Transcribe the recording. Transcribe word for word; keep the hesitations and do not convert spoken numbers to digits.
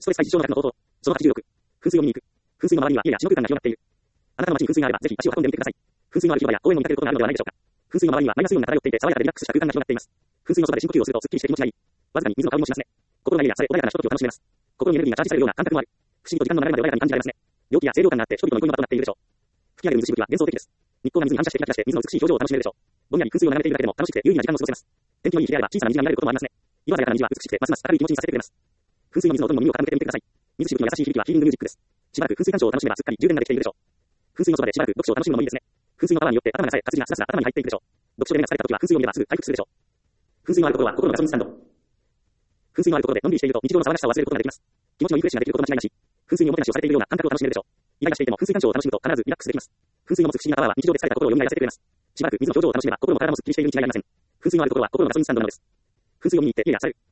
ストレス対事象の額の応答。そのはちじゅうろく。噴水を見に行く。噴水の周りには家や血の空間が広がっている。あなたの街に噴水があれば、ぜひ足を運んでみてください。噴水のある広場や公園を見かけることがあるのではないでしょうか。噴水の周りにはマイナスイオンが漂っていて、爽やかでリラックスした空間が広がっています。噴水のそばで深呼吸をするとすっきりして気持ちがいい。わずかに水の香りもしますね。心が揺れやされ穏やかなひとときを楽しめます。心にエネルギーがチャージされるような感覚もある。不思議と時間の流れまで穏やかに感じられますね。陽気や清涼感があって人々の憩いの場となっているでしょう。吹き上げる水しぶきは幻想的です。日光が水に反射してキラキラして水の美しい表情を楽しめるでしょう。ぼんやり噴水を眺めているだけでも楽しくて有意義な時間を過ごせます。天気のいい日であれば小さな虹が見られることもありますね。色鮮やかな虹は美しくてますます明るい気持ちにさせてくれます。噴水の水の音にも耳を傾けてみてください。水しぶきの優しい響きはヒーリングミュージックです。しばらく噴水鑑賞を楽しめばすっかり充電ができているでしょう。噴水のそばでしばらく読書を楽しむのもいいですね。噴水のパワーによって頭が冴え、活字がスラスラ頭に入っていくでしょう。読書で目が疲れた時は噴水を見ればすぐ回復するでしょう。噴水のあるところは心のガソリンスタンド。噴水のあるところでのんびりしていると日常の騒がしさを忘れることができます。気持ちのリフレッシュができること間違いなし。噴水におもてなしをされているような感覚を楽しめるでしょう。イライラしていても噴水鑑賞を楽しむと必ずリラックスできます。噴水の持つ不思議なパワーは日常で疲れた心を蘇らせてくれます。しばらく水の表情を楽しめば心も体もすっきりしているに違いありません。噴水のあるところは心のガソリンスタンドなのです。噴水を見に行って家や去る。